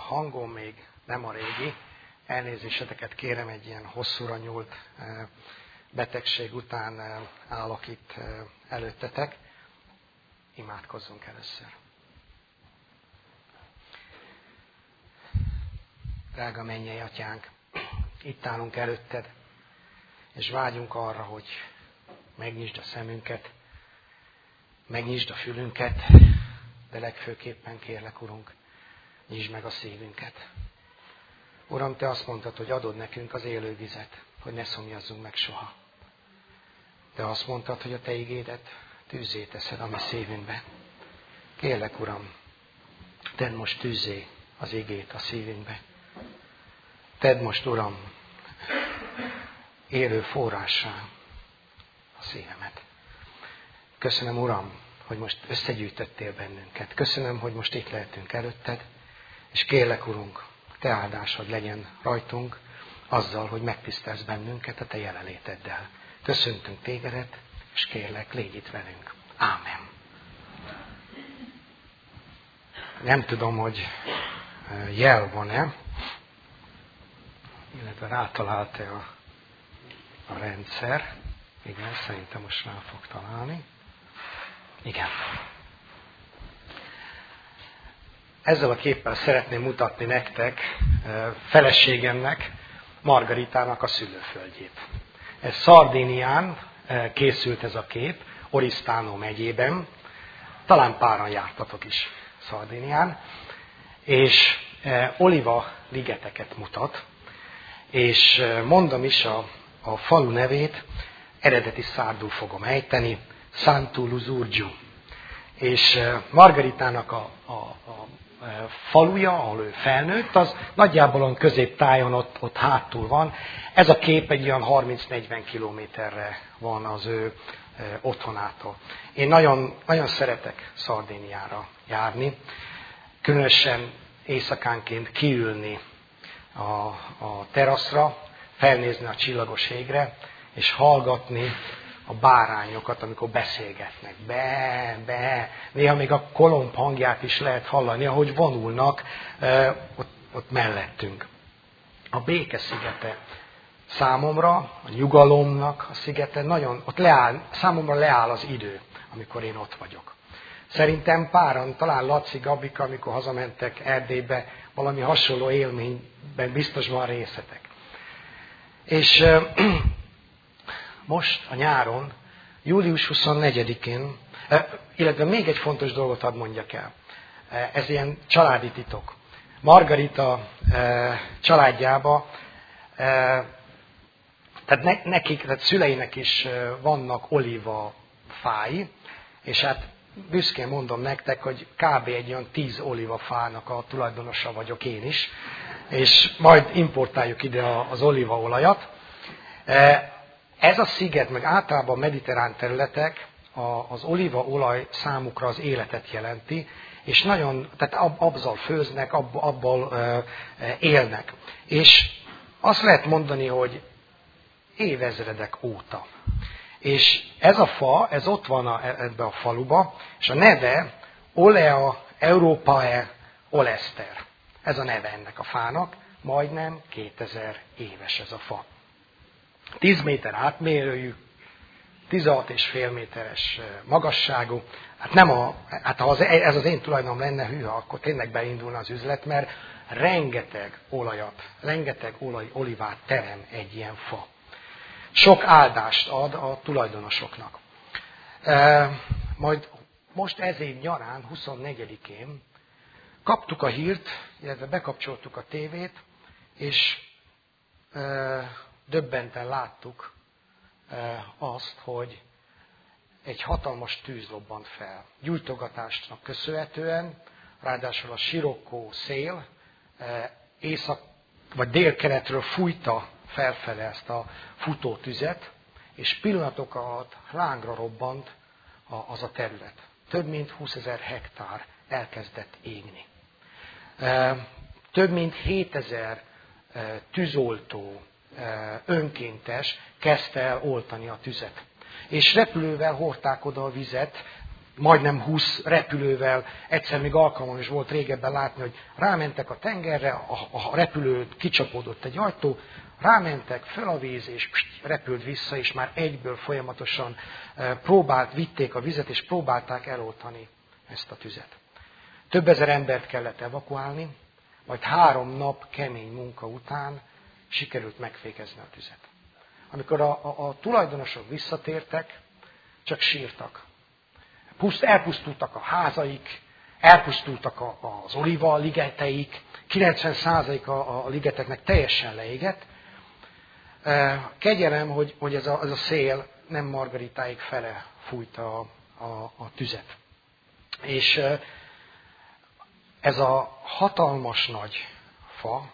hangom még nem a régi. Elnézéseteket kérem, egy ilyen hosszúra nyúlt betegség után állok itt előttetek. Imádkozzunk először. Drága mennyei Atyánk, itt állunk előtted, és vágyunk arra, hogy megnyisd a szemünket, megnyisd a fülünket, de legfőképpen kérlek, Urunk, nyisd meg a szívünket. Uram, Te azt mondtad, hogy adod nekünk az élő vizet, hogy ne szomjazzunk meg soha. Te azt mondtad, hogy a Te igédet tűzzé teszed a mi szívünkbe. Kérlek, Uram, tedd most tűzzé az igét a szívünkbe. Tedd most, Uram, élő forrássá a szívemet. Köszönöm, Uram, hogy most összegyűjtöttél bennünket. Köszönöm, hogy most itt lehetünk előtted, és kérlek, Urunk, Te áldásod legyen rajtunk azzal, hogy megtisztelsz bennünket a Te jelenléteddel. Köszöntünk Tégedet, és kérlek, légy itt velünk. Ámen. Nem tudom, hogy jel van-e, illetve rátalált-e a rendszer. Igen, szerintem most rá fog találni. Igen. Ezzel a képpel szeretném mutatni nektek feleségemnek, Margaritának a szülőföldjét. Ez Szardinián készült ez a kép, Oristano megyében. Talán páran jártatok is Szardinián. És oliva ligeteket mutat. És mondom is a falu nevét, eredeti szárdul fogom ejteni, Santu Luzurgiu. És Margaritának a faluja, ahol ő felnőtt, az nagyjából a középtájon ott hátul van. Ez a kép egy olyan 30-40 kilométerre van az ő otthonától. Én nagyon, nagyon szeretek Szardiniára járni, különösen éjszakánként kiülni a teraszra, felnézni a csillagos égre, és hallgatni a bárányokat, amikor beszélgetnek. Be. Néha még a kolomb hangját is lehet hallani, ahogy vonulnak ott mellettünk. A béke szigete számomra, a nyugalomnak a szigete, nagyon, ott számomra leáll az idő, amikor én ott vagyok. Szerintem páran, talán Laci, Gabika, amikor hazamentek Erdélybe, valami hasonló élményben biztos van részetek. És most a nyáron, július 24-én, illetve még egy fontos dolgot hadd mondjak el. Ez ilyen családi titok. Margarita családjába, tehát nekik, tehát szüleinek is vannak olíva fái, és hát büszkén mondom nektek, hogy kb. Egy olyan 10 olívafának a tulajdonosa vagyok én is, és majd importáljuk ide az olívaolajat. Ez a sziget, meg általában a mediterrán területek, az olívaolaj számukra az életet jelenti, és nagyon, tehát azzal főznek, abból élnek. És azt lehet mondani, hogy évezredek óta. És ez a fa, ez ott van ebbe a faluba, és a neve Olea Europae Olester. Ez a neve ennek a fának, majdnem 2000 éves ez a fa. 10 méter átmérőjű, 16,5 méteres magasságú. Hát ha ez az én tulajdonom lenne, hűha, akkor tényleg beindulna az üzlet, mert rengeteg olivát terem egy ilyen fa. Sok áldást ad a tulajdonosoknak. Majd most ez év nyarán, 24-én kaptuk a hírt, illetve bekapcsoltuk a tévét, és döbbenten láttuk azt, hogy egy hatalmas tűz robbant fel. Gyújtogatásnak köszönhetően, ráadásul a sirokkó szél észak vagy délkeletről fújta felfele ezt a futótüzet, és pillanatok alatt lángra robbant az a terület. Több mint 20 000 hektár elkezdett égni. Több mint 7000 tűzoltó önkéntes kezdte el oltani a tüzet. És repülővel hordták oda a vizet, majdnem 20 repülővel, egyszer még alkalmam is volt régebben látni, hogy rámentek a tengerre, a repülő kicsapódott egy ajtó, rámentek, föl a víz, és repült vissza, és már egyből folyamatosan vitték a vizet, és próbálták eloltani ezt a tüzet. Több ezer embert kellett evakuálni, majd 3 nap kemény munka után sikerült megfékezni a tüzet. Amikor a tulajdonosok visszatértek, csak sírtak. Elpusztultak a házaik, elpusztultak az oliva ligeteik, 90% a ligeteknek teljesen leégett. Kegyelem, hogy ez a szél nem Margaritáig fele fújta a tüzet. És ez a hatalmas nagy fa,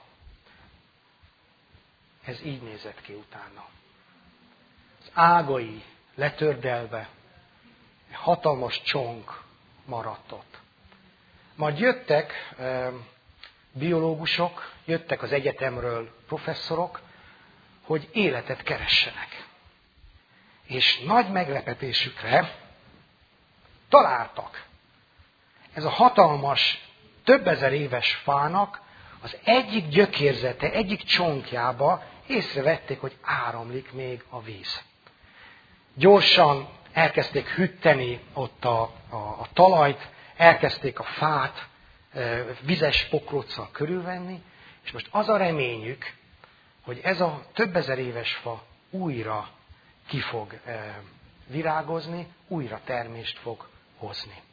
ez így nézett ki utána. Az ágai letördelve, hatalmas csonk maradt ott. Majd jöttek biológusok, jöttek az egyetemről professzorok, hogy életet keressenek. És nagy meglepetésükre találtak. Ez a hatalmas, több ezer éves fának az egyik gyökérzete, egyik csonkjába észrevették, hogy áramlik még a víz. Gyorsan elkezdték hűteni ott a talajt, elkezdték a fát vizes pokróccal körülvenni, és most az a reményük, hogy ez a több ezer éves fa újra ki fog virágozni, újra termést fog hozni.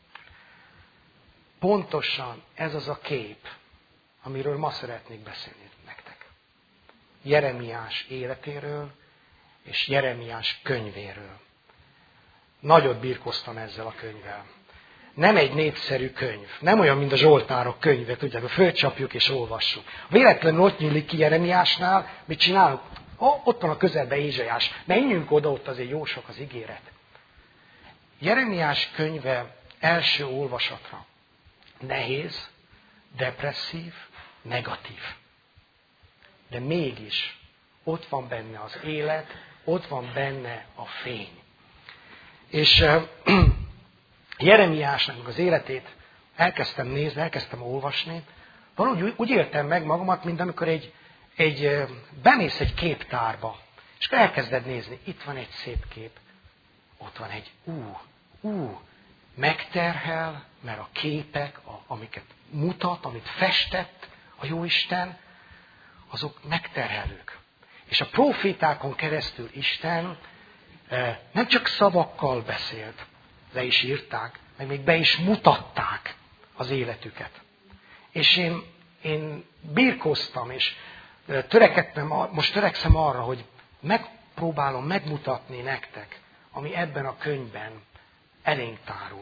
Pontosan ez az a kép, amiről ma szeretnék beszélni nektek. Jeremiás életéről és Jeremiás könyvéről. Nagyot birkoztam ezzel a könyvvel. Nem egy népszerű könyv. Nem olyan, mint a Zsoltárok könyve, tudják, hogy fölcsapjuk és olvassuk. Véletlenül ott nyílik ki Jeremiásnál, mit csinálunk? Ott van a közelben Ézsaiás. Menjünk oda, ott azért jó sok az ígéret. Jeremiás könyve első olvasatra nehéz, depresszív, negatív. De mégis ott van benne az élet, ott van benne a fény. És Jeremiásnak az életét elkezdtem nézni, elkezdtem olvasni. Valahogy úgy éltem meg magamat, mint amikor bemész egy képtárba, és elkezded nézni, itt van egy szép kép, ott van egy megterhel, mert a képek, amiket mutat, amit festett a Jóisten, azok megterhelők. És a profétákon keresztül Isten nem csak szavakkal beszélt, le is írták, meg még be is mutatták az életüket. És én birkóztam, és most törekszem arra, hogy megpróbálom megmutatni nektek, ami ebben a könyvben elénk tárul.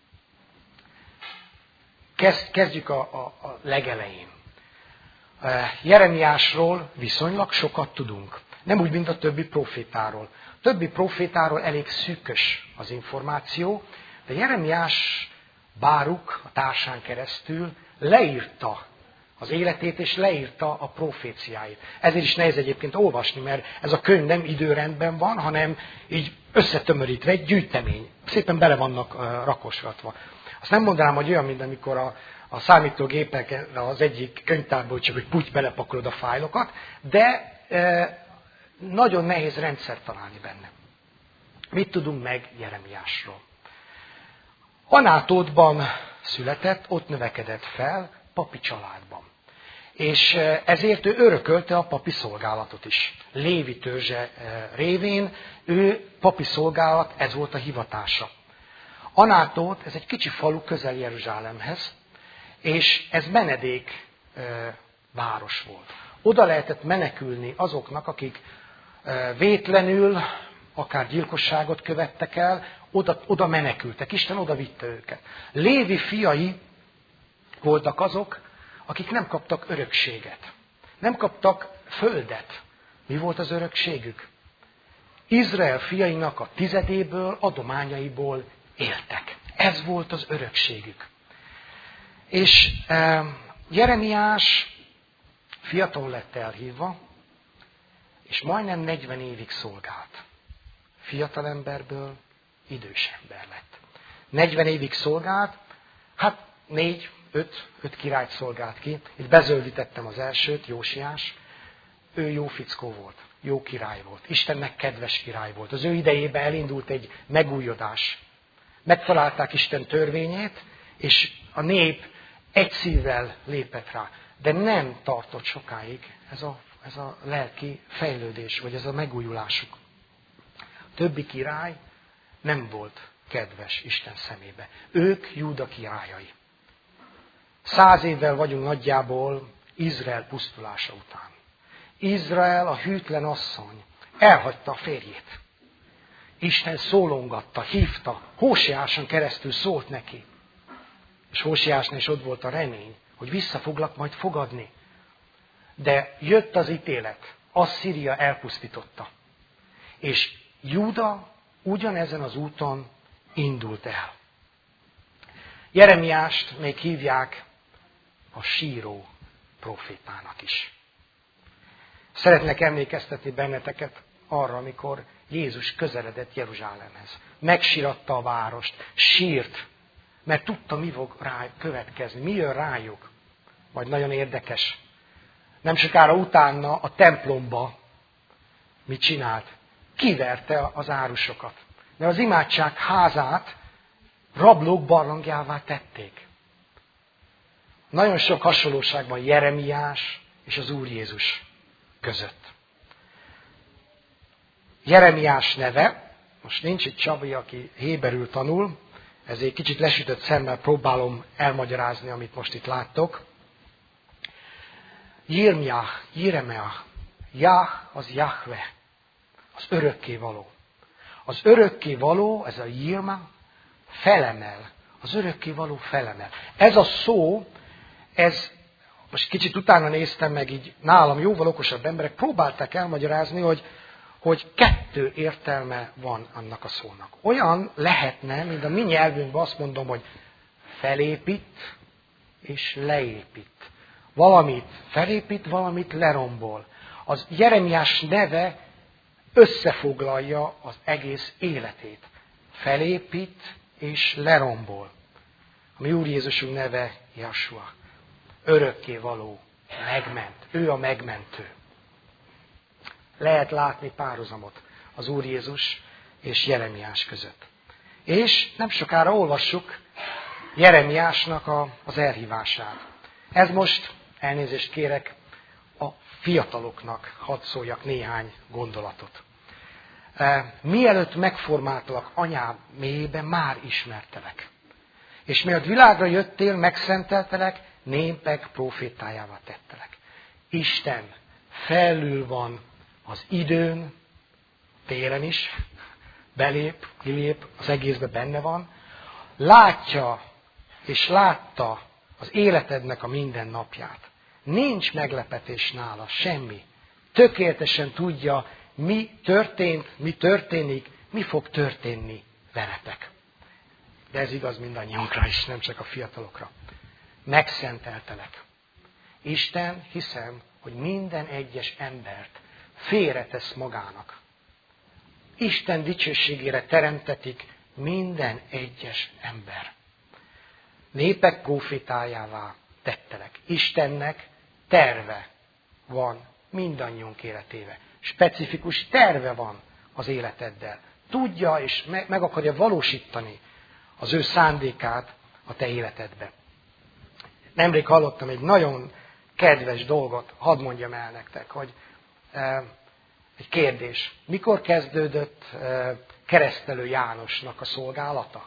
Kezdjük a legelején. Jeremiásról viszonylag sokat tudunk. Nem úgy, mint a többi profétáról. A többi profétáról elég szűkös az információ, de Jeremiás Báruk a társán keresztül leírta az életét, és leírta a proféciáit. Ezért is nehéz egyébként olvasni, mert ez a könyv nem időrendben van, hanem így összetömörítve egy gyűjtemény. Szépen bele vannak rakosgatva. Azt nem mondanám, hogy olyan, mint amikor a számítógépekre az egyik könyvtárból csak egy puty belepakolod a fájlokat, de nagyon nehéz rendszert találni benne. Mit tudunk meg Jeremiásról? Anátótban született, ott növekedett fel, papi családban. És ezért ő örökölte a papi szolgálatot is. Lévi törzse révén ő papi szolgálat, ez volt a hivatása. Anátót, ez egy kicsi falu közel Jeruzsálemhez, és ez menedék város volt. Oda lehetett menekülni azoknak, akik vétlenül, akár gyilkosságot követtek el, oda menekültek. Isten oda vitte őket. Lévi fiai voltak azok, akik nem kaptak örökséget. Nem kaptak földet. Mi volt az örökségük? Izrael fiainak a 10-ből, adományaiból éltek. Ez volt az örökségük. És Jeremiás fiatal lett elhívva, és majdnem 40 évig szolgált. Fiatalemberből idős ember lett. 40 évig szolgált, hát 5 királyt szolgált ki. Itt bezöldítettem az elsőt, Jósiás. Ő jó fickó volt, jó király volt, Istennek kedves király volt. Az ő idejében elindult egy megújodás. Megtalálták Isten törvényét, és a nép egy szívvel lépett rá. De nem tartott sokáig ez a lelki fejlődés, vagy ez a megújulásuk. A többi király nem volt kedves Isten szemébe. Ők Júda királyai. 100 évvel vagyunk nagyjából Izrael pusztulása után. Izrael, a hűtlen asszony, elhagyta a férjét. Isten szólongatta, hívta, Hóseáson keresztül szólt neki. És Hóseásnál is ott volt a remény, hogy vissza foglak majd fogadni. De jött az ítélet, Asszíria elpusztította. És Júda ugyanezen az úton indult el. Jeremiást még hívják a síró profétának is. Szeretnék emlékeztetni benneteket arra, amikor Jézus közeledett Jeruzsálemhez. Megsiratta a várost, sírt, mert tudta, mi fog rá következni, mi jön rájuk. Vagy nagyon érdekes. Nem sokára utána a templomba mit csinált? Kiverte az árusokat. Mert az imádság házát rablók barlangjává tették. Nagyon sok hasonlóság van Jeremiás és az Úr Jézus között. Jeremiás neve, most nincs itt Csabi, aki héberül tanul, ezért kicsit lesütött szemmel próbálom elmagyarázni, amit most itt láttok. Jiremia, Jah az Jahve, az örökkévaló. Az örökkévaló, ez a Jirma, felemel. Az örökkévaló felemel. Ez a szó, most kicsit utána néztem meg, így nálam jóval okosabb emberek próbálták elmagyarázni, hogy 2 értelme van annak a szónak. Olyan lehetne, mint a mi nyelvünkben azt mondom, hogy felépít és leépít. Valamit felépít, valamit lerombol. Az Jeremiás neve összefoglalja az egész életét. Felépít és lerombol. A mi Úr Jézusunk neve Jasua. Örökkévaló, megment. Ő a megmentő. Lehet látni párhuzamot az Úr Jézus és Jeremiás között. És nem sokára olvassuk Jeremiásnak az elhívását. Ez most, elnézést kérek, a fiataloknak hadd szóljak néhány gondolatot. Mielőtt megformáltalak anyám mélyében, már ismertelek. És mielőtt világra jöttél, megszenteltelek, népek profétájává tettelek. Isten felül van az időn, télen is, belép, kilép, az egészben benne van. Látja és látta az életednek a minden napját. Nincs meglepetés nála, semmi. Tökéletesen tudja, mi történt, mi történik, mi fog történni veletek. De ez igaz mindannyiunkra is, nem csak a fiatalokra. Megszenteltelek. Isten, hiszem, hogy minden egyes embert félretesz magának. Isten dicsőségére teremtetik minden egyes ember. Népek profétájává tettelek. Istennek terve van mindannyiunk életével. Specifikus terve van az életeddel. Tudja és meg akarja valósítani az ő szándékát a te életedbe. Nemrég hallottam egy nagyon kedves dolgot, hadd mondjam el nektek, hogy egy kérdés. Mikor kezdődött Keresztelő Jánosnak a szolgálata?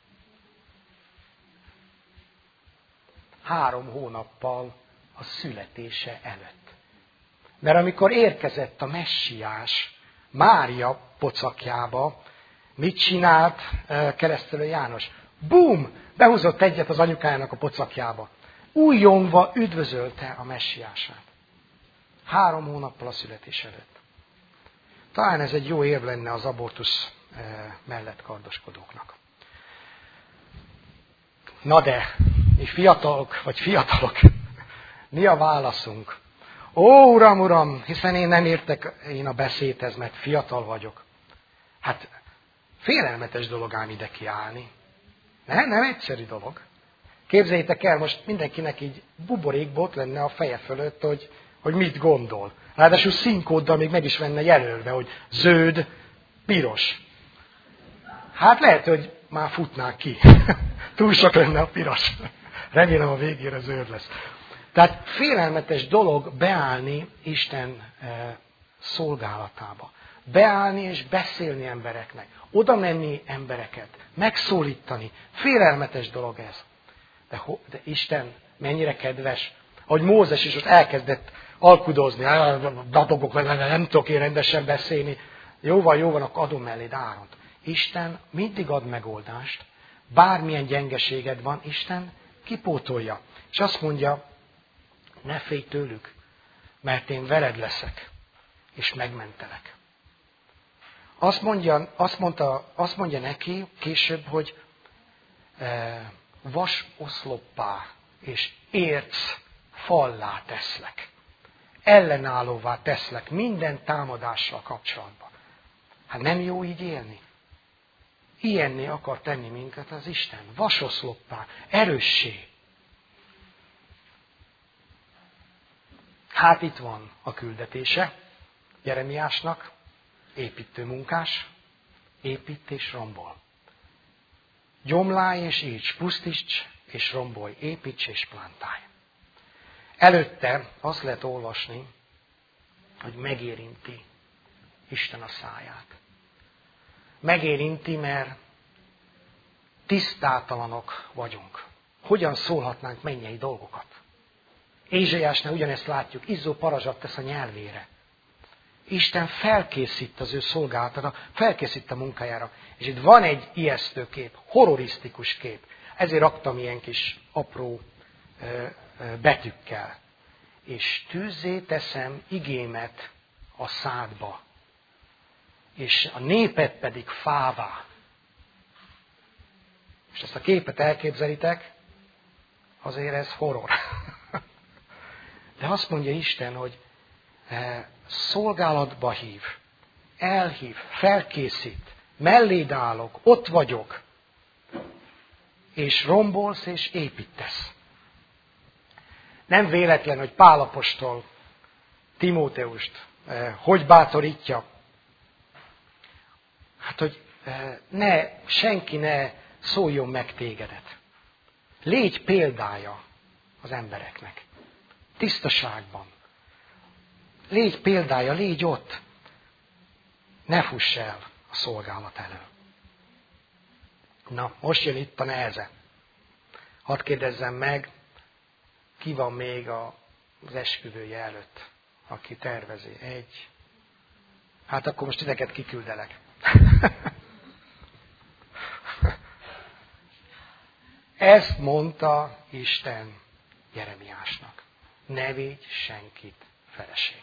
3 hónappal a születése előtt. Mert amikor érkezett a messiás Mária pocakjába, mit csinált Keresztelő János? Bum! Behúzott egyet az anyukájának a pocakjába. Újjongva üdvözölte a messiását. 3 hónappal a születés előtt. Talán ez egy jó érv lenne az abortusz mellett kardoskodóknak. Na de, mi fiatalok, mi a válaszunk? Ó, uram, hiszen én nem értek a beszédhez, mert fiatal vagyok. Hát félelmetes dolog ám ide kiállni. Nem egyszerű dolog. Képzeljétek el, most mindenkinek így buborékbot lenne a feje fölött, hogy mit gondol. Ráadásul színkóddal még meg is venne jelölve, hogy zöld, piros. Hát lehet, hogy már futnák ki. Túl sok lenne a piros. Remélem a végére zöld lesz. Tehát félelmetes dolog beállni Isten szolgálatába. Beállni és beszélni embereknek. Oda menni embereket. Megszólítani. Félelmetes dolog ez. De Isten mennyire kedves, hogy Mózes is most elkezdett alkudozni, dadogok, nem tudok én rendesen beszélni. Jó van, akkor adom eléd Áront. Isten mindig ad megoldást, bármilyen gyengeséged van, Isten kipótolja. És azt mondja, ne félj tőlük, mert én veled leszek, és megmentelek. Azt mondja neki később, hogy vas oszloppá és érc fallá teszlek. Ellenállóvá teszlek minden támadással kapcsolatban. Hát nem jó így élni? Ilyenné akar tenni minket az Isten. Vasoszloppá, erőssé. Hát itt van a küldetése Jeremiásnak, építőmunkás, épít és rombol. Gyomlálj és íts, pusztíts és rombolj, építs és plántálj. Előtte azt lehet olvasni, hogy megérinti Isten a száját. Megérinti, mert tisztátalanok vagyunk. Hogyan szólhatnánk mennyei dolgokat? Ézsaiásnál ugyanezt látjuk, izzó parazsat tesz a nyelvére. Isten felkészít az ő szolgálatára, felkészít a munkájára. És itt van egy ijesztő kép, horrorisztikus kép. Ezért raktam ilyen kis apró betűkkel. És tűzzé teszem igémet a szádba, és a népet pedig fává. És ezt a képet elképzelitek, azért ez horror. De azt mondja Isten, hogy szolgálatba hív, elhív, felkészít, melléd állok, ott vagyok, és rombolsz és építesz. Nem véletlen, hogy Pál apostol Timóteust hogy bátorítja? Hát, hogy senki ne szóljon meg tégedet. Légy példája az embereknek. Tisztaságban. Légy példája, légy ott. Ne fuss el a szolgálat elől. Na, most jön itt a neheze. Hadd kérdezzem meg, ki van még az esküvője előtt, aki tervezi? Egy. Hát akkor most titeket kiküldelek. Ezt mondta Isten Jeremiásnak. Ne védj senkit feleségül.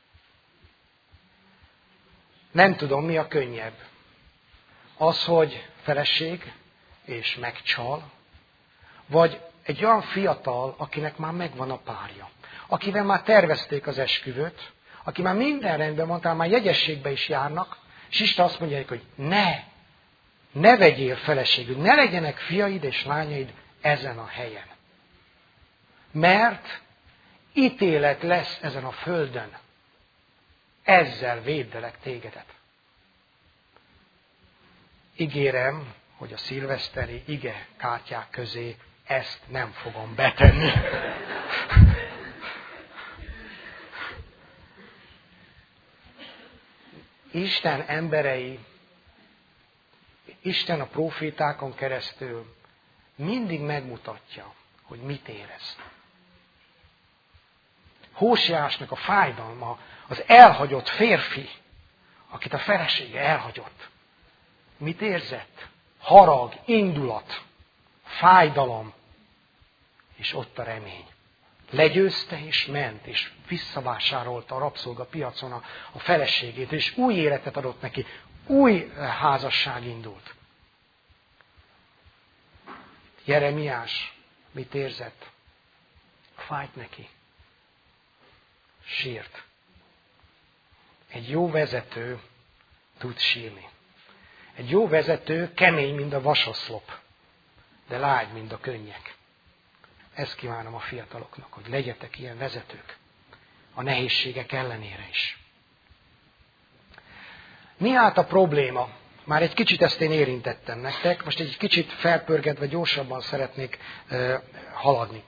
Nem tudom, mi a könnyebb. Az, hogy feleség és megcsal, vagy egy olyan fiatal, akinek már megvan a párja, akivel már tervezték az esküvőt, aki már minden rendben van, már jegyességbe is járnak, és Isten azt mondja, hogy ne vegyél feleségül, ne legyenek fiaid és lányaid ezen a helyen. Mert ítélet lesz ezen a földön. Ezzel védelek tégedet. Ígérem, hogy a szilveszteri ige kártyák közé ezt nem fogom betenni. Isten emberei, Isten a prófétákon keresztül mindig megmutatja, hogy mit érez. Hóseásnak a fájdalma, az elhagyott férfi, akit a felesége elhagyott. Mit érzett? Harag, indulat, fájdalom, és ott a remény. Legyőzte és ment, és visszavásárolta a rabszolgapiacon a feleségét, és új életet adott neki, új házasság indult. Jeremiás mit érzett? Fájt neki. Sírt. Egy jó vezető tud sírni. Egy jó vezető kemény, mint a vasoszlop. de lágy, mint a könnyek. Ezt kívánom a fiataloknak, hogy legyetek ilyen vezetők. A nehézségek ellenére is. Mi hát a probléma? Már egy kicsit ezt én érintettem nektek, most egy kicsit felpörgetve gyorsabban szeretnék haladni.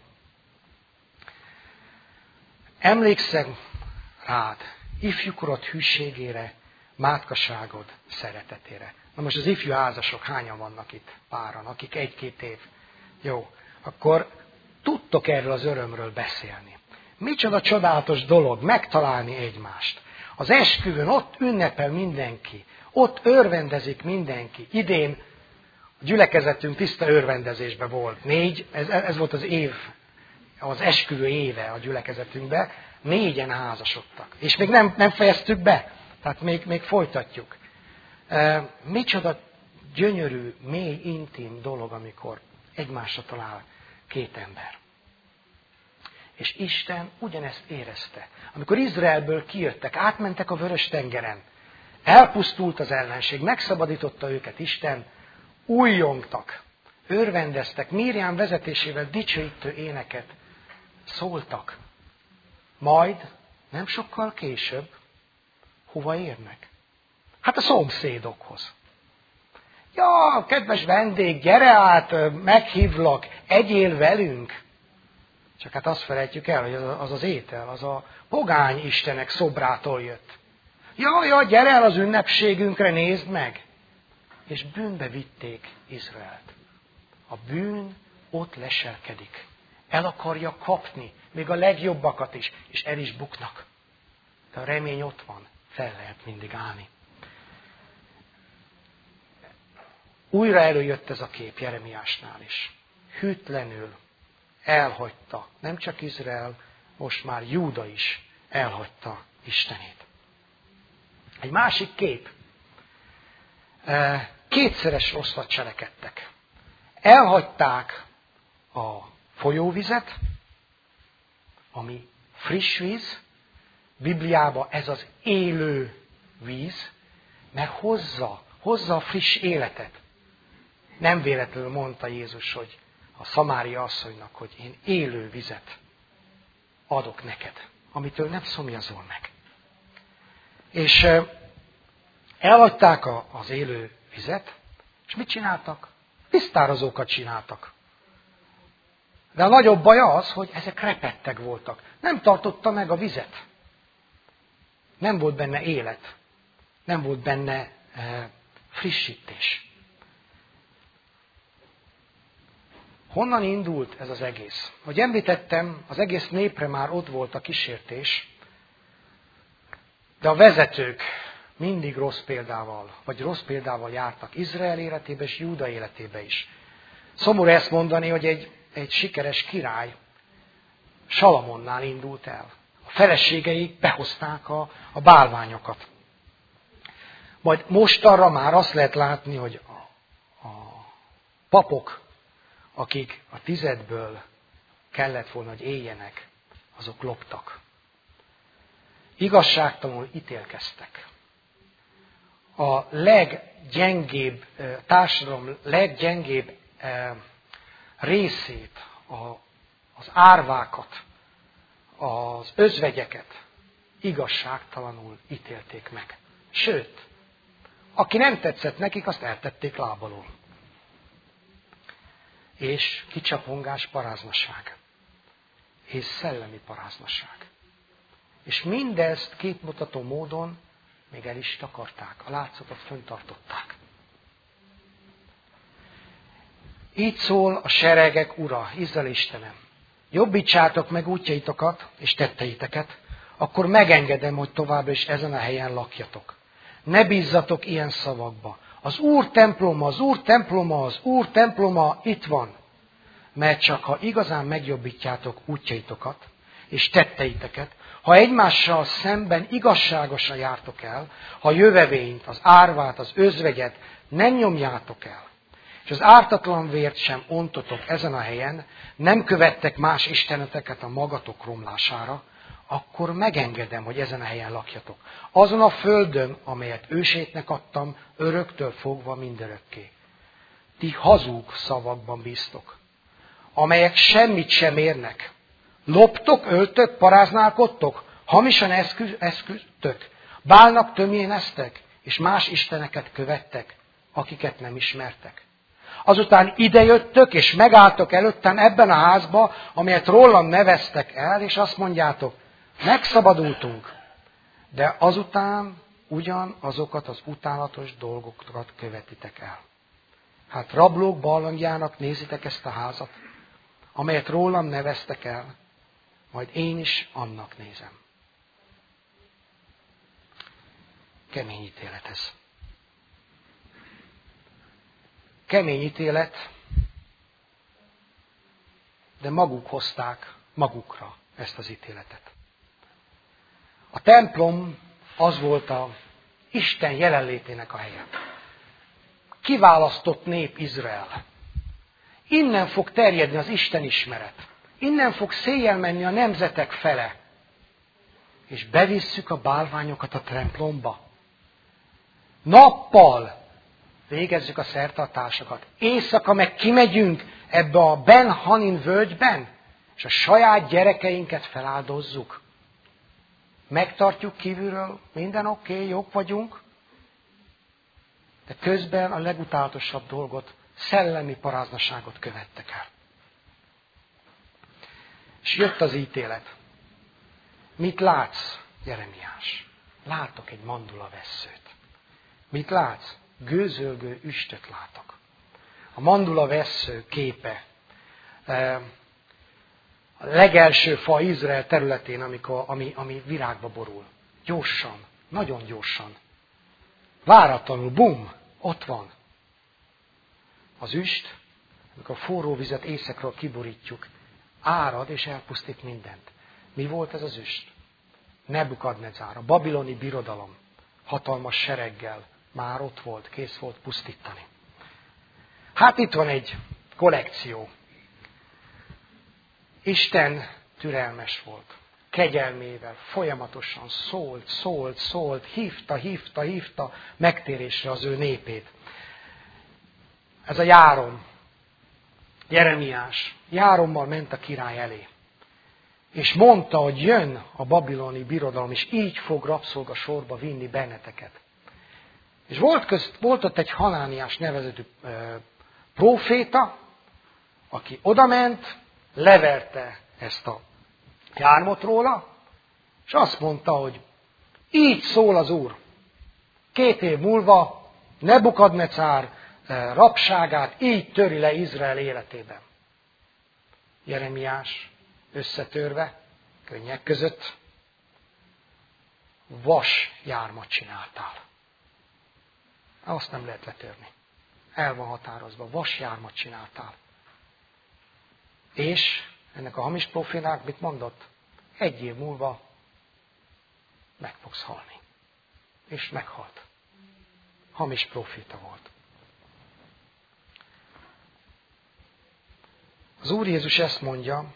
Emlékszem rád, ifjúkorod hűségére, mátkaságod szeretetére. Na most az ifjú házasok hányan vannak itt páran, akik 1-2 év. Jó, akkor tudtok erről az örömről beszélni. Micsoda csodálatos dolog megtalálni egymást. Az esküvőn ott ünnepel mindenki, ott örvendezik mindenki. Idén a gyülekezetünk tiszta örvendezésben volt. Ez volt az év, az esküvő éve a gyülekezetünkben. 4-en házasodtak. És még nem fejeztük be, tehát még folytatjuk. Micsoda gyönyörű, mély, intim dolog, amikor egymásra talál 2 ember. És Isten ugyanezt érezte. Amikor Izraelből kijöttek, átmentek a Vörös-tengeren, elpusztult az ellenség, megszabadította őket Isten, újjongtak, örvendeztek, Miriam vezetésével dicsőítő éneket szóltak. Majd, nem sokkal később, hova érnek? Hát a szomszédokhoz. Ja, kedves vendég, gyere át, meghívlak, egyél velünk. Csak hát azt felejtjük el, hogy az az étel, az a pogány istenek szobrától jött. Ja, gyere el az ünnepségünkre, nézd meg! És bűnbe vitték Izraelt. A bűn ott leselkedik. El akarja kapni, még a legjobbakat is, és el is buknak. De a remény ott van, fel lehet mindig állni. Újra előjött ez a kép Jeremiásnál is. Hűtlenül elhagyta, nem csak Izrael, most már Júda is elhagyta Istenét. Egy másik kép. 2-szeres rosszat cselekedtek. Elhagyták a folyóvizet, ami friss víz, Bibliában ez az élő víz, mert hozza a friss életet. Nem véletlenül mondta Jézus, hogy a szamária asszonynak, hogy én élő vizet adok neked, amitől nem szomjazol meg. És elhagyták az élő vizet, és mit csináltak? Tisztározókat csináltak. De a nagyobb baj az, hogy ezek repettek voltak. Nem tartotta meg a vizet. Nem volt benne élet. Nem volt benne frissítés. Honnan indult ez az egész? Ahogy említettem, az egész népre már ott volt a kísértés, de a vezetők mindig rossz példával jártak Izrael életébe és Júda életébe is. Szomorú ezt mondani, hogy egy sikeres király Salamonnál indult el. A feleségei behozták a bálványokat. Majd mostanra már azt lehet látni, hogy a papok, akik a 10-ből kellett volna, hogy éljenek, azok loptak. Igazságtalanul ítélkeztek. A leggyengébb, társadalom leggyengébb részét, az árvákat, az özvegyeket igazságtalanul ítélték meg. Sőt, aki nem tetszett nekik, azt eltették lábalól. És kicsapongás, paráznaság. És szellemi paráznaság. És mindezt képmutató módon még el is takarták. A látszatot föntartották. Így szól a seregek ura, Izrael Istenem. Jobbítsátok meg útjaitokat és tetteiteket, akkor megengedem, hogy továbbra is ezen a helyen lakjatok. Ne bízzatok ilyen szavakba. Az Úr temploma, az Úr temploma, az Úr temploma itt van. Mert csak ha igazán megjobbítjátok útjaitokat és tetteiteket, ha egymással szemben igazságosan jártok el, ha a jövevényt, az árvát, az özvegyet nem nyomjátok el, és az ártatlan vért sem ontotok ezen a helyen, nem követtek más isteneteket a magatok romlására, akkor megengedem, hogy ezen a helyen lakjatok. Azon a földön, amelyet ősétnek adtam, öröktől fogva mindörökké. ti hazug szavakban bíztok, amelyek semmit sem érnek. Loptok, öltök, paráználkodtok, hamisan esküdtök, Bálnak tömjéneztek, és más isteneket követtek, akiket nem ismertek. Azután idejöttök, és megálltok előttem ebben a házba, amelyet rólam neveztek el, és azt mondjátok, megszabadultunk, de azután ugyanazokat az utálatos dolgokat követitek el. Hát rablók barlangjának nézitek ezt a házat, amelyet rólam neveztek el, majd én is annak nézem. Kemény ítélet ez. Kemény ítélet, de maguk hozták magukra ezt az ítéletet. A templom az volt a Isten jelenlétének a helye. Kiválasztott nép Izrael. Innen fog terjedni az Isten ismeret. Innen fog széjjel menni a nemzetek fele. És bevisszük a bálványokat a templomba. Nappal végezzük a szertartásokat. Éjszaka meg kimegyünk ebbe a Ben Hanin völgyben, és a saját gyerekeinket feláldozzuk. Megtartjuk kívülről, minden oké, jók vagyunk, de közben a legutálatosabb dolgot, szellemi paráznaságot követtek el. És jött az ítélet. Mit látsz, Jeremiás? Látok egy mandulavesszőt. Mit látsz? Gőzölgő üstöt látok. A mandulavessző képe a legelső fa Izrael területén, ami virágba borul. Gyorsan, nagyon gyorsan. Váratlanul, bum, ott van. Az üst, amikor a forró vizet északról kiborítjuk, árad és elpusztít mindent. Mi volt ez az üst? Nebukadnezár, a babiloni birodalom, hatalmas sereggel már ott volt, kész volt pusztítani. Hát itt van egy kollekció. Isten türelmes volt. Kegyelmével folyamatosan szólt, hívta megtérésre az ő népét. Ez a Járom, Jeremiás, Járommal ment a király elé. És mondta, hogy jön a babiloni birodalom, és így fog rabszolga sorba vinni benneteket. És volt ott egy Hanániás nevezetű próféta, aki odament, leverte ezt a jármot róla, és azt mondta, hogy így szól az Úr. 2 év múlva Nebukadnecár rabságát így töri le Izrael életében. Jeremiás összetörve, könnyek között, vas jármat csináltál. Azt nem lehet letörni. El van határozva, vas jármat csináltál. És ennek a hamis proféták mit mondott? 1 év múlva meg fogsz halni. És meghalt. Hamis proféta volt. Az Úr Jézus ezt mondja,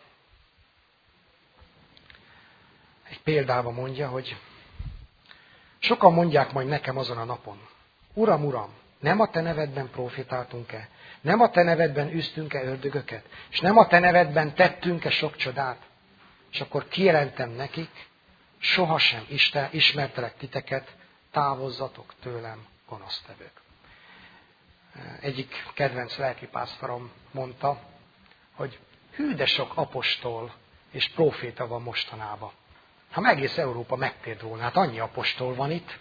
egy példával mondja, hogy sokan mondják majd nekem azon a napon, Uram, Uram, nem a te nevedben profétáltunk-e? Nem a te nevedben üztünk-e ördögöket? És nem a te nevedben tettünk-e sok csodát? És akkor kijelentem nekik, sohasem ismertelek titeket, távozzatok tőlem, gonosztevők. Egyik kedvenc lelkipásztorom mondta, hogy hű de sok apostol és próféta van mostanában. Ha egész Európa megtért volna, hát annyi apostol van itt.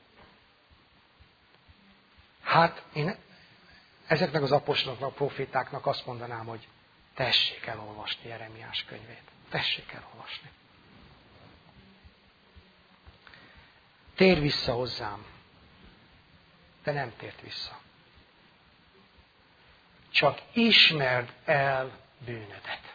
Hát én ezeknek az apostoloknak, profétáknak azt mondanám, hogy tessék elolvasni Jeremiás könyvét. Tessék elolvasni. Tér vissza hozzám. De nem tért vissza. Csak ismerd el bűnödet.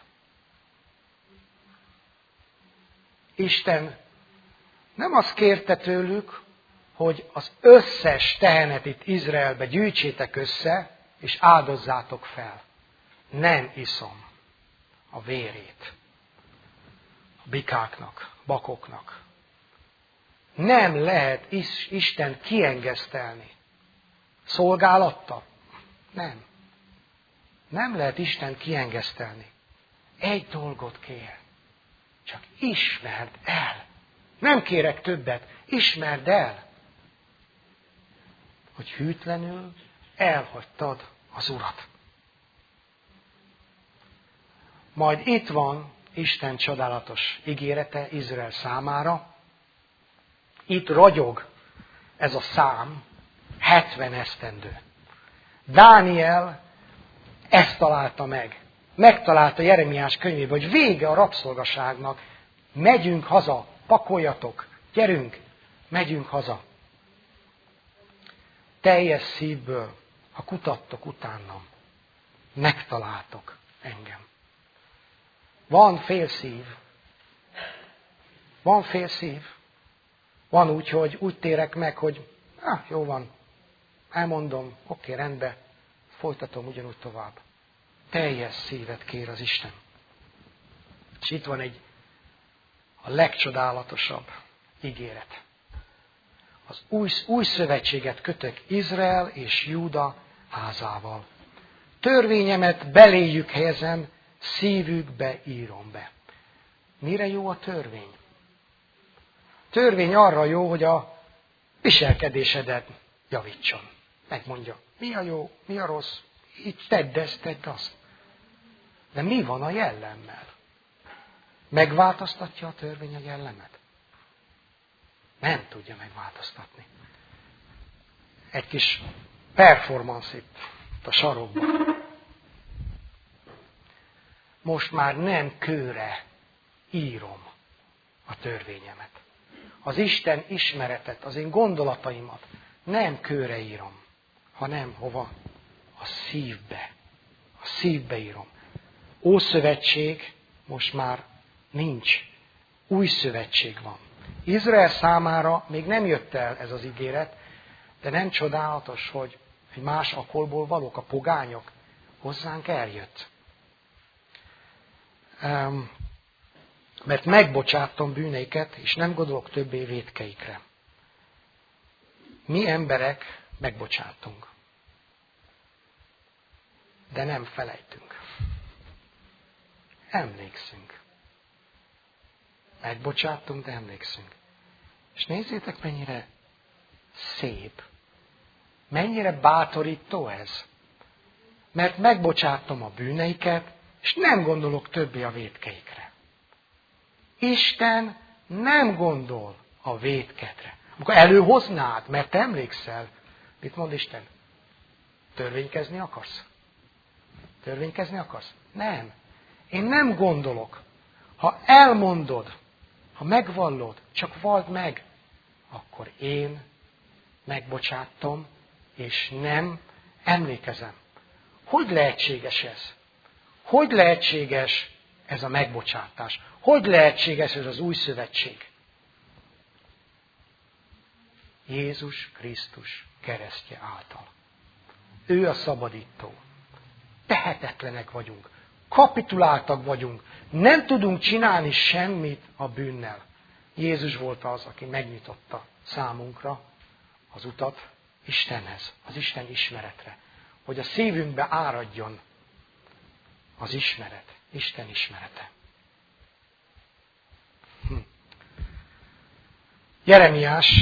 Isten nem azt kérte tőlük, hogy az összes tehenet itt Izraelbe gyűjtsétek össze, és áldozzátok fel. Nem iszom a vérét a bikáknak, bakoknak. Nem lehet Isten kiengesztelni. Szolgálattal? Nem. Nem lehet Istent kiengesztelni. Egy dolgot kér. Csak ismerd el. Nem kérek többet. Ismerd el, hogy hűtlenül elhagytad az Urat. Majd itt van Isten csodálatos ígérete Izrael számára. Itt ragyog ez a szám, 70 esztendő. Dániel ezt találta meg. Megtalálta Jeremiás könyvében, hogy vége a rabszolgaságnak. Megyünk haza, pakoljatok, gyerünk, megyünk haza. Teljes szívből, ha kutattok utánam, megtaláltok engem. Van fél szív. Van fél szív. Van úgy, hogy úgy térek meg, hogy jó van, elmondom, oké, rendben, folytatom ugyanúgy tovább. Teljes szívet kér az Isten. És itt van a legcsodálatosabb ígéret. Az új szövetséget kötök Izrael és Júda házával. Törvényemet beléjük helyezem, szívükbe írom be. Mire jó a törvény? Törvény arra jó, hogy a viselkedésedet javítson. Megmondja, mi a jó, mi a rossz, így tedd ezt, tedd azt. De mi van a jellemmel? Megváltoztatja a törvény a jellemet? Nem tudja megváltoztatni. Egy kis performance itt a sarokban. Most már nem kőre írom a törvényemet. Az Isten ismeretet, az én gondolataimat nem kőre írom, hanem hova? A szívbe. A szívbe írom. Ószövetség most már nincs. Új szövetség van. Izrael számára még nem jött el ez az ígéret, de nem csodálatos, hogy más akolból valók, a pogányok, hozzánk eljött. Mert megbocsátom bűneiket, és nem gondolok többé vétkeikre. Mi emberek megbocsátunk, de nem felejtünk. Emlékszünk. Megbocsátunk, de emlékszünk. És nézzétek, mennyire szép. Mennyire bátorító ez. Mert megbocsátom a bűneiket, és nem gondolok többé a vétkeikre. Isten nem gondol a vétkedre. Amikor előhoznád, mert te emlékszel, mit mond Isten? Törvénykezni akarsz? Törvénykezni akarsz? Nem. Én nem gondolok. Ha elmondod, ha megvallod, csak valld meg, akkor én megbocsátom, és nem emlékezem. Hogy lehetséges ez? Hogy lehetséges ez a megbocsátás? Hogy lehetséges ez az új szövetség? Jézus Krisztus keresztje által. Ő a szabadító. Tehetetlenek vagyunk. Kapituláltak vagyunk. Nem tudunk csinálni semmit a bűnnel. Jézus volt az, aki megnyitotta számunkra az utat Istenhez, az Isten ismeretre. Hogy a szívünkbe áradjon az ismeret, Isten ismerete. Jeremiás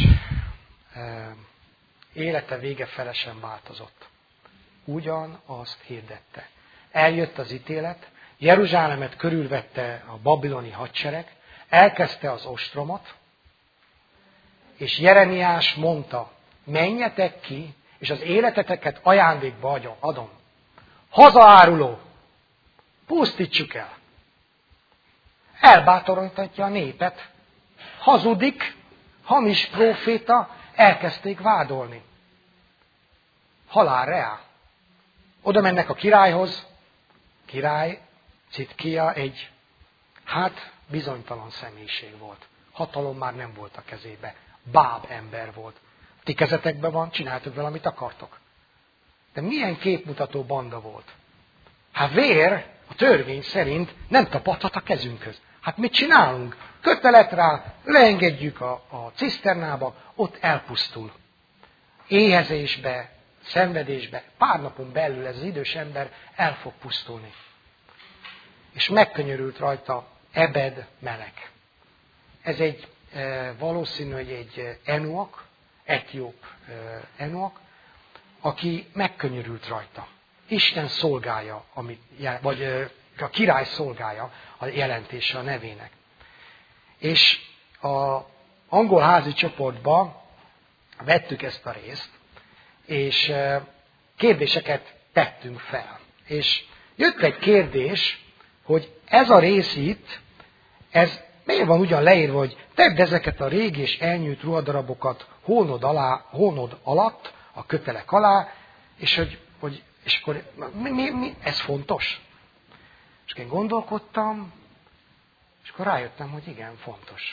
élete vége fele sem változott. Ugyanazt hirdette. Eljött az ítélet, Jeruzsálemet körülvette a babiloni hadsereg, elkezdte az ostromot, és Jeremiás mondta, menjetek ki, és az életeteket ajándékba adom. Hazaáruló, pusztítsuk el. Elbátorítja a népet, hazudik, hamis próféta, elkezdték vádolni. Halál reál. Oda mennek a királyhoz, király Citkia egy, bizonytalan személyiség volt. Hatalom már nem volt a kezébe. Báb ember volt. Ti kezetekben van, csináltok vele, amit akartok. De milyen képmutató banda volt? Vér, a törvény szerint nem tapadhat a kezünkhöz. Mit csinálunk? Kötelet rá, leengedjük a ciszternába, ott elpusztul. Éhezésbe, szenvedésbe, pár napon belül ez az idős ember el fog pusztulni. És megkönyörült rajta Ebed Melek. Ez egy valószínű, hogy egy enuak, etióp enuak, aki megkönyörült rajta. Isten szolgája, vagy a király szolgája a jelentése a nevének. És az angol házi csoportban vettük ezt a részt, és kérdéseket tettünk fel. És jött egy kérdés, hogy ez a rész itt, ez miért van ugyan leírva, hogy tedd ezeket a régi és elnyújt ruhadarabokat hónod alatt, a kötelek alá, és akkor ez fontos? És én gondolkodtam, és akkor rájöttem, hogy igen, fontos.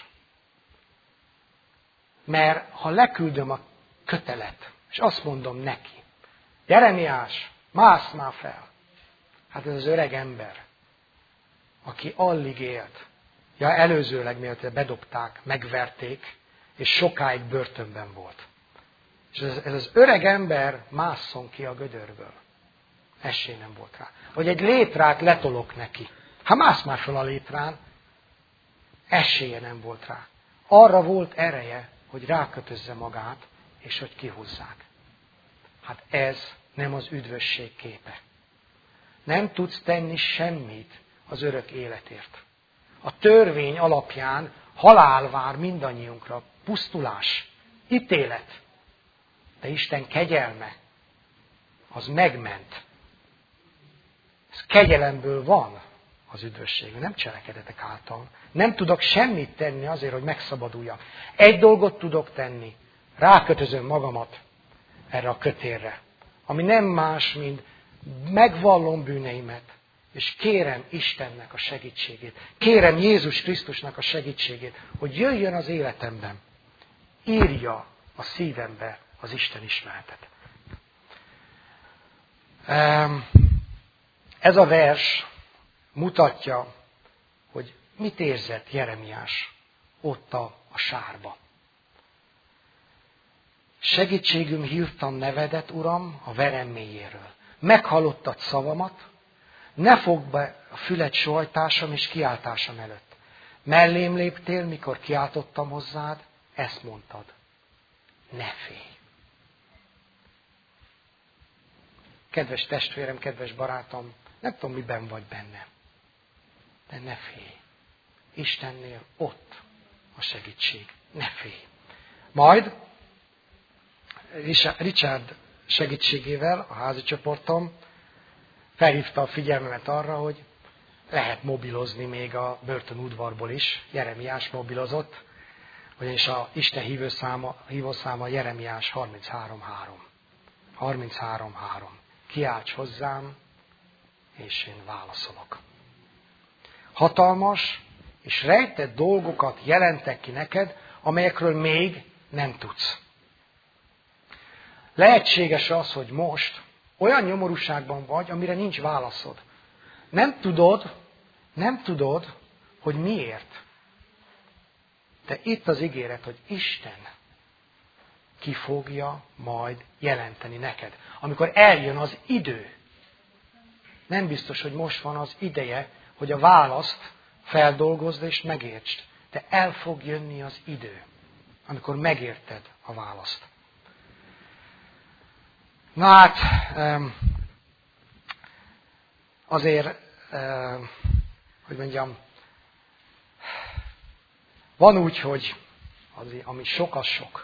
Mert ha leküldöm a kötelet, és azt mondom neki, Jeremiás, mász már fel. Hát ez az öreg ember, aki alig élt. Ja, előzőleg miatt bedobták, megverték, és sokáig börtönben volt. És ez az öreg ember másszon ki a gödörből. Esély nem volt rá. Vagy egy létrát letolok neki. Ha mász már fel a létrán, esélye nem volt rá. Arra volt ereje, hogy rákötözze magát, és hogy kihúzzák. Hát ez nem az üdvösség képe. Nem tudsz tenni semmit az örök életért. A törvény alapján halál vár mindannyiunkra, pusztulás, ítélet. De Isten kegyelme, az megment. Ez kegyelemből van az üdvösség, nem cselekedetek által. Nem tudok semmit tenni azért, hogy megszabaduljak. Egy dolgot tudok tenni, rákötözöm magamat erre a kötélre, ami nem más, mint megvallom bűneimet, és kérem Istennek a segítségét. Kérem Jézus Krisztusnak a segítségét, hogy jöjjön az életemben. Írja a szívembe az Isten ismeretet. Ez a vers mutatja, hogy mit érzett Jeremiás ott a sárba. Segítségüm hívtam nevedet, Uram, a verem mélyéről. Meghallottad szavamat, ne fogd be a fület sóhajtásom és kiáltásom előtt. Mellém léptél, mikor kiáltottam hozzád, ezt mondtad. Ne félj. Kedves testvérem, kedves barátom, nem tudom, miben vagy benne, de ne félj. Istennél ott a segítség. Ne félj. Majd Richard segítségével, a házi csoportom felhívta a figyelmemet arra, hogy lehet mobilozni még a börtönudvarból is. Jeremiás mobilozott, ugyanis a Isten hívószáma Jeremiás 33.3. 33.3. Kiálts hozzám, és én válaszolok. Hatalmas és rejtett dolgokat jelentek ki neked, amelyekről még nem tudsz. Lehetséges az, hogy most olyan nyomorúságban vagy, amire nincs válaszod. Nem tudod, hogy miért. De itt az ígéret, hogy Isten ki fogja majd jelenteni neked. Amikor eljön az idő. Nem biztos, hogy most van az ideje, hogy a választ feldolgozd és megértsd. De el fog jönni az idő, amikor megérted a választ. Na hát, azért, hogy mondjam, van úgy, hogy ami sok, az sok.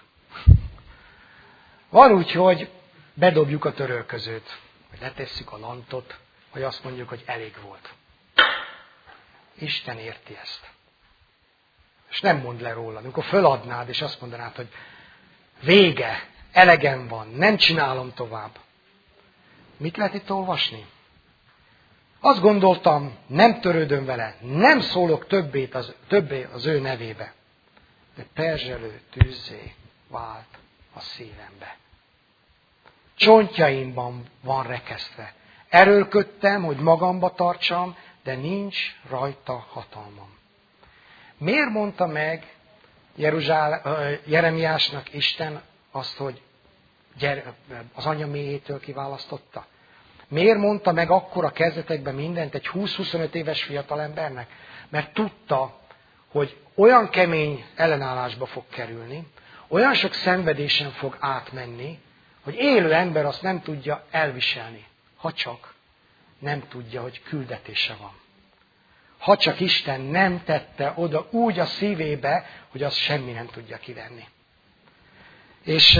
Van úgy, hogy bedobjuk a törölközőt, vagy letesszük a lantot, hogy azt mondjuk, hogy elég volt. Isten érti ezt. És nem mond le róla. Amikor föladnád, és azt mondanád, hogy vége, elegem van, nem csinálom tovább. Mit lehet itt olvasni? Azt gondoltam, nem törődöm vele, nem szólok többé az ő nevébe. De perzselő tűzzé vált a szívembe. Csontjaimban van rekesztve. Erőlködtem, hogy magamba tartsam, de nincs rajta hatalmam. Miért mondta meg Jeremiásnak Isten azt, hogy az anya méhétől kiválasztotta? Miért mondta meg akkor a kezdetekben mindent egy 20-25 éves fiatalembernek? Mert tudta, hogy olyan kemény ellenállásba fog kerülni, olyan sok szenvedésen fog átmenni, hogy élő ember azt nem tudja elviselni, ha csak nem tudja, hogy küldetése van. Ha csak Isten nem tette oda úgy a szívébe, hogy azt semmi nem tudja kivenni. És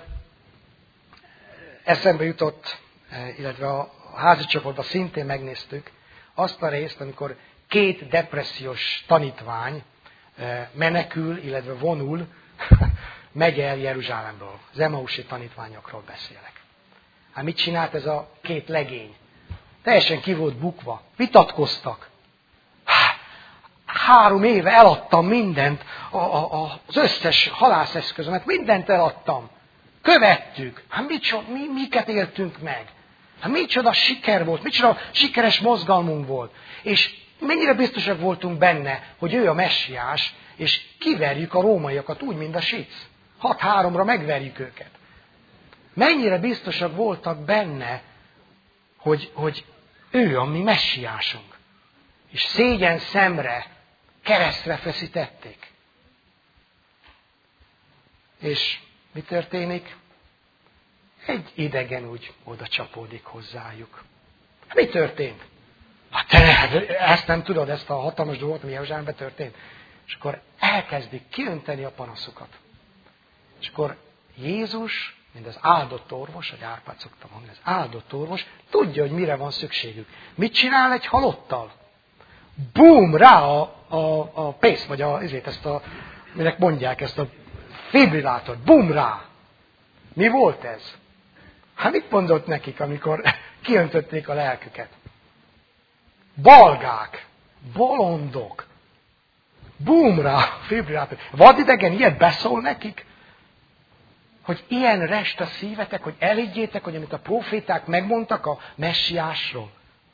eszembe jutott, illetve a házi csoportban szintén megnéztük azt a részt, amikor 2 depressziós tanítvány menekül, illetve vonul, megy el Jeruzsálemből. Az Emausi tanítványokról beszélek. Hát mit csinált ez a 2 legény? Teljesen ki volt bukva. Vitatkoztak. 3 éve eladtam mindent, az összes halászeszközömet, mindent eladtam. Követtük. Hát miket éltünk meg? Hát micsoda siker volt, micsoda sikeres mozgalmunk volt. És mennyire biztosak voltunk benne, hogy ő a messiás, és kiverjük a rómaiakat úgy, mint a sic. 6-3-ra megverjük őket. Mennyire biztosak voltak benne, hogy ő a mi messiásunk. És szégyen szemre, keresztre feszítették. És mi történik? Egy idegen úgy oda csapódik hozzájuk. Mi történt? Hát te ezt nem tudod, ezt a hatalmas dolgot, ami Jeruzsálemben történt. És akkor elkezdik kiönteni a panaszukat. És akkor Jézus, mint az áldott orvos, hogy Árpád szoktam mondani, az áldott orvos, tudja, hogy mire van szükségük. Mit csinál egy halottal? Bum! Rá a pész, vagy minek mondják ezt a fibrillátort. Bum! Rá! Mi volt ez? Hát mit mondott nekik, amikor kiöntötték a lelküket? Balgák, bolondok, bum rá, fibrillátor. Vadidegen ilyet beszól nekik? Hogy ilyen rest a szívetek, hogy elhiggyétek, hogy amit a proféták megmondtak a messiásról.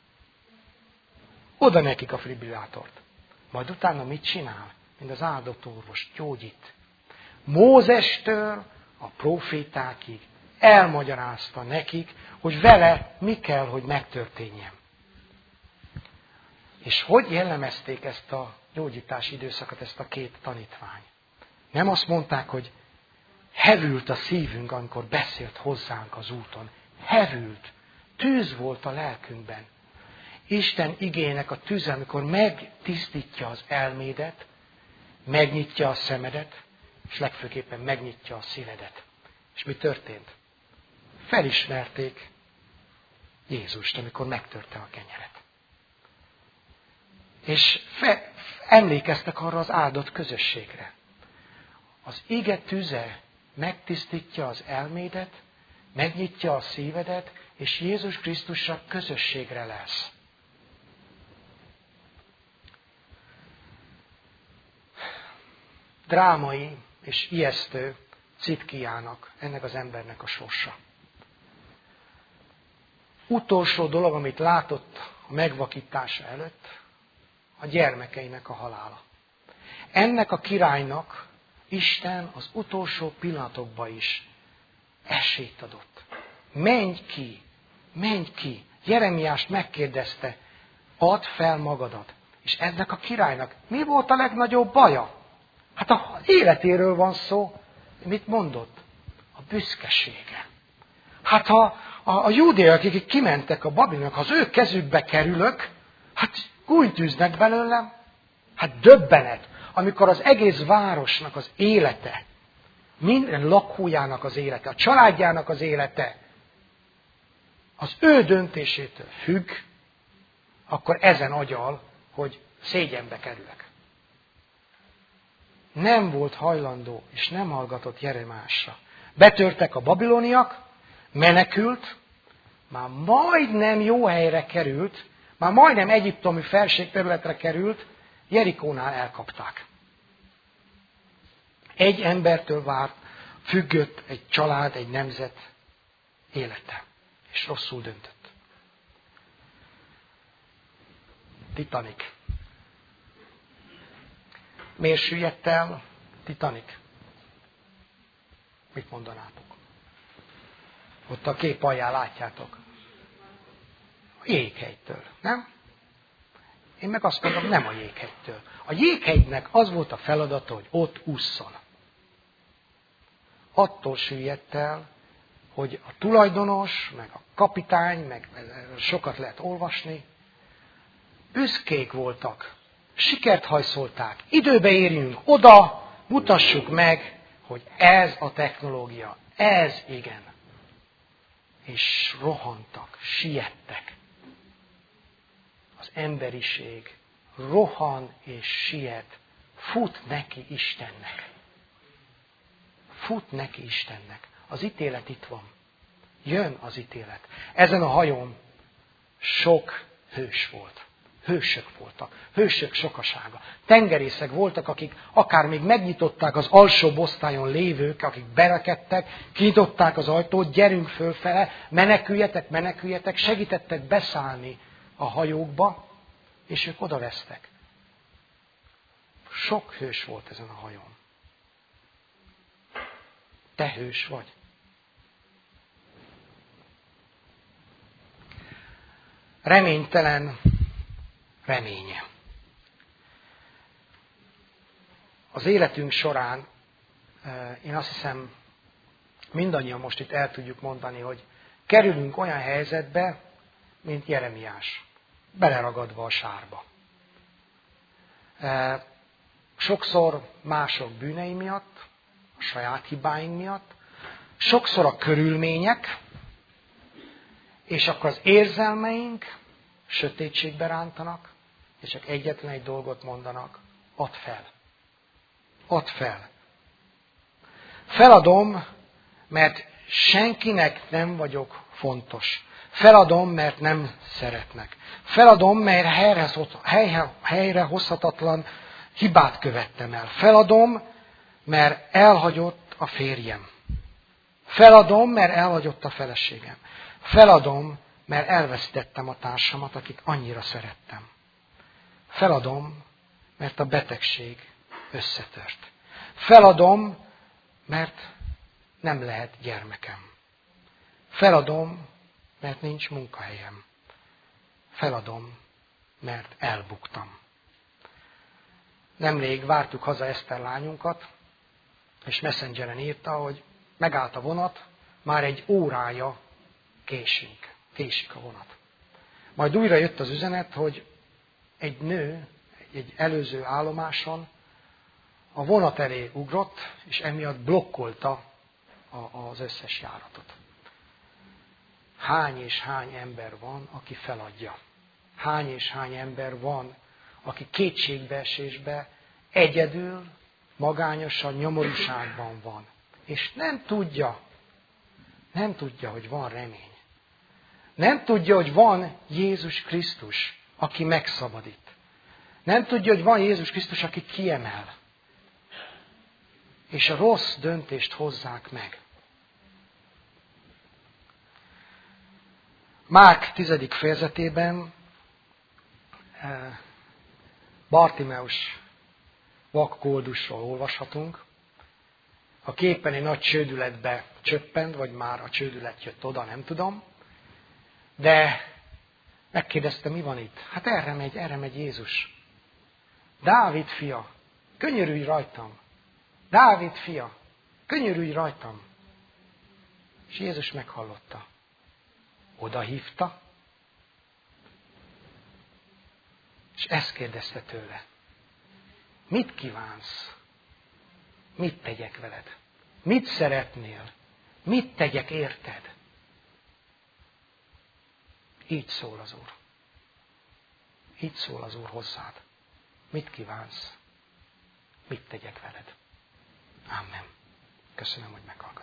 Oda nekik a fibrillátort. Majd utána mit csinál? Mint az áldott orvos, gyógyít. Mózestől a profétákig elmagyarázta nekik, hogy vele mi kell, hogy megtörténjen. És hogy jellemezték ezt a gyógyítási időszakot, ezt a 2 tanítvány? Nem azt mondták, hogy hevült a szívünk, amikor beszélt hozzánk az úton. Hevült. Tűz volt a lelkünkben. Isten igének a tűze, amikor megtisztítja az elmédet, megnyitja a szemedet, és legfőképpen megnyitja a szívedet. És mi történt? Felismerték Jézust, amikor megtörte a kenyeret. És emlékeztek arra az áldott közösségre. Az ige tüze megtisztítja az elmédet, megnyitja a szívedet, és Jézus Krisztussal közösségre lesz. Drámai és ijesztő Citkiának, ennek az embernek a sorsa. Utolsó dolog, amit látott a megvakítása előtt, a gyermekeinek a halála. Ennek a királynak Isten az utolsó pillanatokban is esélyt adott. Menj ki. Jeremiást megkérdezte, add fel magadat. És ennek a királynak mi volt a legnagyobb baja? Hát az életéről van szó. Mit mondott? A büszkesége. Hát ha a júdeák, akik kimentek a Babilonnak, ha az ő kezükbe kerülök, hát gúnytűznek belőlem. Hát döbbenet, amikor az egész városnak az élete, minden lakójának az élete, a családjának az élete az ő döntésétől függ, akkor ezen agyal, hogy szégyenbe kerülök. Nem volt hajlandó, és nem hallgatott Jeremiásra. Betörtek a babiloniak, menekült, már majdnem jó helyre került, már majdnem egyiptomi felségterületre került, Jerikónál elkapták. Egy embertől várt, függött egy család, egy nemzet élete. És rosszul döntött. Titanic. Miért süllyedt el Titanic? Mit mondanátok? Ott a kép alján látjátok. A jéghegytől, nem? Én meg azt mondom, nem a jéghegytől. A jéghegynek az volt a feladata, hogy ott ússzon. Attól süllyedt el, hogy a tulajdonos, meg a kapitány, meg sokat lehet olvasni, büszkék voltak, sikert hajszolták, időbe érjünk oda, mutassuk meg, hogy ez a technológia, ez igen. És rohantak, siettek. Az emberiség rohan és siet, fut neki Istennek. Fut neki Istennek. Az ítélet itt van. Jön az ítélet. Ezen a hajón sok hős volt. Hősök voltak. Hősök sokasága. Tengerészek voltak, akik akár még megnyitották az alsóbb osztályon lévők, akik berekedtek, kinyitották az ajtót, gyerünk fölfele, meneküljetek, meneküljetek, segítettek beszállni a hajókba, és ők odavesztek. Sok hős volt ezen a hajón. Te hős vagy. Reménytelen reménye. Az életünk során, én azt hiszem, mindannyian most itt el tudjuk mondani, hogy kerülünk olyan helyzetbe, mint Jeremiás, beleragadva a sárba. Sokszor mások bűnei miatt, a saját hibáink miatt, sokszor a körülmények, és akkor az érzelmeink sötétségbe rántanak, és csak egyetlen egy dolgot mondanak, add fel. Add fel. Feladom, mert senkinek nem vagyok fontos. Feladom, mert nem szeretnek. Feladom, mert helyrehozhatatlan hibát követtem el. Feladom, mert elhagyott a férjem. Feladom, mert elhagyott a feleségem. Feladom, mert elvesztettem a társamat, akit annyira szerettem. Feladom, mert a betegség összetört. Feladom, mert nem lehet gyermekem. Feladom, mert nincs munkahelyem. Feladom, mert elbuktam. Nemrég vártuk haza Eszter lányunkat, és Messengeren írta, hogy megállt a vonat, már egy órája késik a vonat. Majd újra jött az üzenet, hogy egy nő egy előző állomáson a vonat elé ugrott, és emiatt blokkolta az összes járatot. Hány és hány ember van, aki feladja? Hány és hány ember van, aki kétségbeesésbe, egyedül, magányosan, nyomorúságban van. És nem tudja, hogy van remény. Nem tudja, hogy van Jézus Krisztus, aki megszabadít. Nem tudja, hogy van Jézus Krisztus, aki kiemel. És a rossz döntést hozzák meg. Márk 10. fejezetében Bartimeus vakkoldusról olvashatunk. A képen egy nagy csődületbe csöppent, vagy már a csődület jött oda, nem tudom. De megkérdezte, mi van itt? Hát erre megy Jézus. Dávid fia, könyörülj rajtam. Dávid fia, könyörülj rajtam. És Jézus meghallotta. Oda hívta, és ezt kérdezte tőle. Mit kívánsz? Mit tegyek veled? Mit szeretnél? Mit tegyek érted? Így szól az Úr. Így szól az Úr hozzád. Mit kívánsz? Mit tegyek veled? Amen. Köszönöm, hogy meghallgattál.